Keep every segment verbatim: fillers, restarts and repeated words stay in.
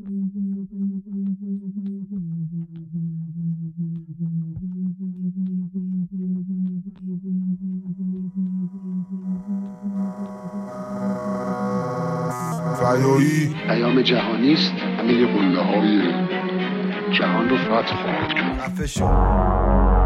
فدایی پیام جهانی است، همه قله های جهان رو فتح خواهد کرد.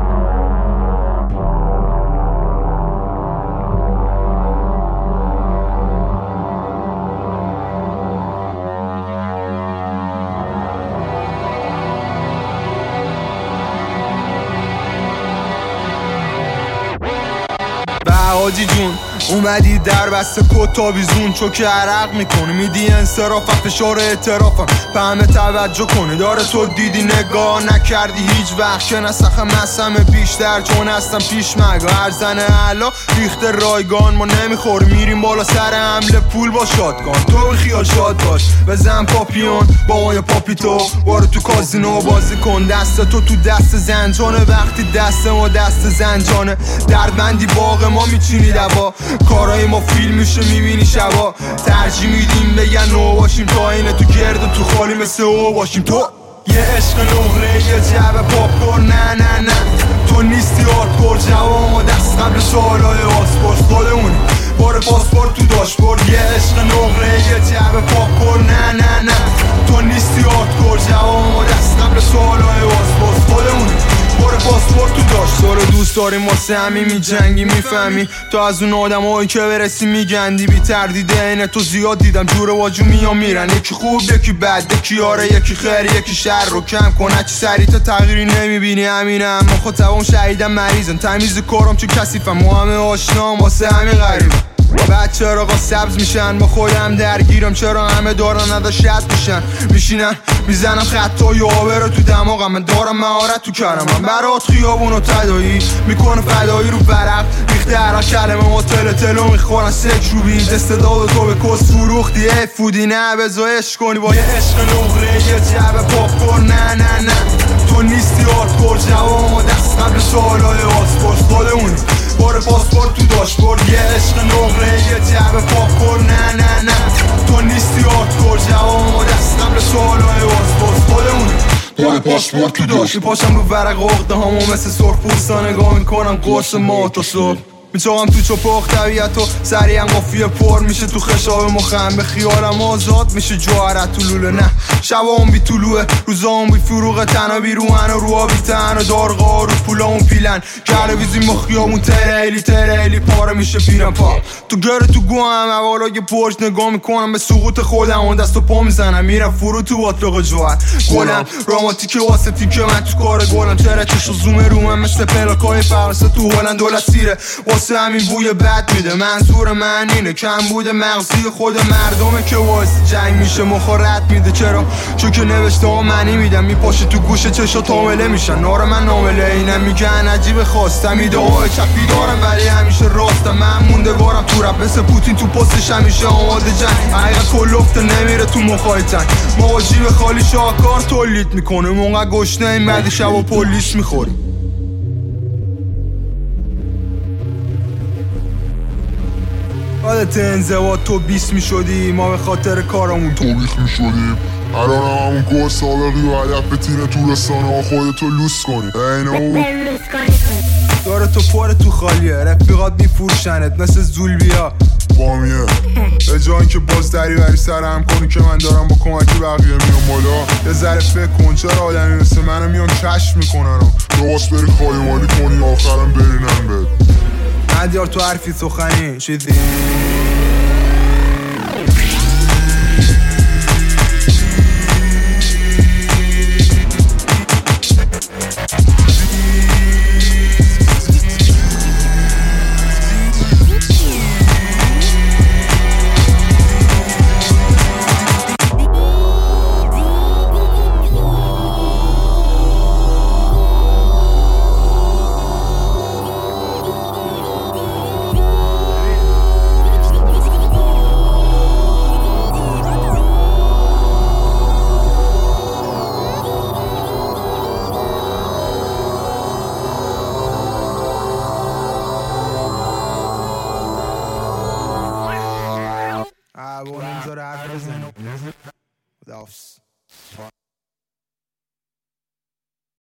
حاجی جون اومدی در بسته کتابیزون چوک عرق میکنه میدی انصرافم فشار اعترافم به همه توجه کنه داره تو دیدی نگاه نکردی هیچ وقت که نسخم مسمه بیشتر چون هستم پیشمگا هر زن علا ریخت رایگان ما نمیخور میریم بالا سر حمله پول با شادگان تو خیال شاد باش بزن پاپیون با ما یا پاپیتو بارو تو کازینو بازی کن دست تو تو دست زنجانه وقتی دست ما دست زنجانه دردمندی باغ ما میچینی دوا کارای ما فیلم میشه میبینی شبا ترجیح میدیم بگن نو باشیم تا اینه تو گرد و تو خالی مثل او باشیم تو یه عشق نقره یه جعبه پاپکورن نه نه نه تو نیستی آردکور جواب ما دست قبل سوالای آسپورت خودمونی بار پاسپورت تو داشبورد یه عشق نقره یه جعبه پاپکورن نه نه نه تو نیستی آردکور جواب ما دست قبل سوالای آسپورت خودمونی بار پاسپورت تو داشت تو رو دوست داریم واسه همین میجنگی میفهمی تو از اون آدم هایی که برسی میگندی بی تردیده اینه تو زیاد دیدم جور واجو میان میرن یکی خوب یکی بد یکی آره یکی خیر یکی شر رو کم کن هچی سریع تا تغییری نمیبینی همینه اما خود تبام شهیدم مریضم تمیز کارم چون کسیفم ما همه آشنام واسه همین غریبم بعد چرا آقا سبز میشن با خودم درگیرم چرا همه دارن نداشت میشن میشینن میزنم خطای آبرو تو دماغم من دارم مهارت تو کلمم برات خیابون و تدایی میکنه فدایی رو برق ریخته هر کلمه ما تل تلو میخورن سک رو بیز استعداد تو به کس فروختی افودی نه بزایش کنی با یه عشق نقره یه جعبه پاپکورن نه نه نه تو نیستی آردکور جواب ما دست قبل سوالای آسپورت خودمونی بار پاسپورت تو داشبورد یه عشق نقره یه جعبه پاپکورن نه نه نه تو نیستی آردکور جواب ما دست قبل سوالای آسپورت خودمونی بار پاسپورت تو داشت پاشم رو ورق عقده هامو مثل سرخ پوستا نگاه میکنم قرص ما تا صبح میچوام تو چپاق طبیعت و سریعا قافیه پر میشه تو خشاب مخم به خیالم آزاد میشه جوهرت تو لوله نه شبام بی طلوعه روزام بی فروغ تنها بی روحن و روها بی تن و دارغا رو پولامون پیلن کرده بیزی مخیامون تریلی تریلی پاره میشه پیرم پا تو گره تو گوهم حوالا یه پرش نگاه میکنم به سقوط خودم اون دست و پا میزنم میرم فرو تو باطلاق جوهر گلم راماتیکه واسه تیکه من تو کار گلم ترکش و زوم رومم مثل پلاکای فرسه تو هلند دولت سیره واسه همین بوی بد میده منظور من اینه کم بوده مغزی خود مردمه که واسه جنگ میشه مخارت میده چرا چون که نوشته ها منی میدم میپاشه تو گوش چشا تامله میشن نار من نامله اینم میگن عجیب خواستم ایده های چپی دارم ولی همیشه راستم من مونده بارم تو رب مثل پوتین تو پستش همیشه آماده جنگ حقیقت کلفته نمیره تو مخای تنگ ما جیب خالی شاهکار تولید میکنه موقع گشنه این بعد شب و پلیس میخوریم حالت انزواد تو بیس می شدی ما به خاطر کارمون توبیخ می شدیم الان هم همون گوه سابقی و هدف به تیر تورستانه ها خودتو لوس کنی اینه اون داره تو پاره تو خالیه رفیقات می فروشنت مثل زولبیا بامیه به جایی که باز دری بری سرم کنی که من دارم با کمکی بقیه میام بالا یه ذره فکر کن چرا آدمی مثل منو میان کشف میکنن درست بری خالی مالی کنی آخرم برینم بد ندیار تو حرفی سخنی چیزی فایل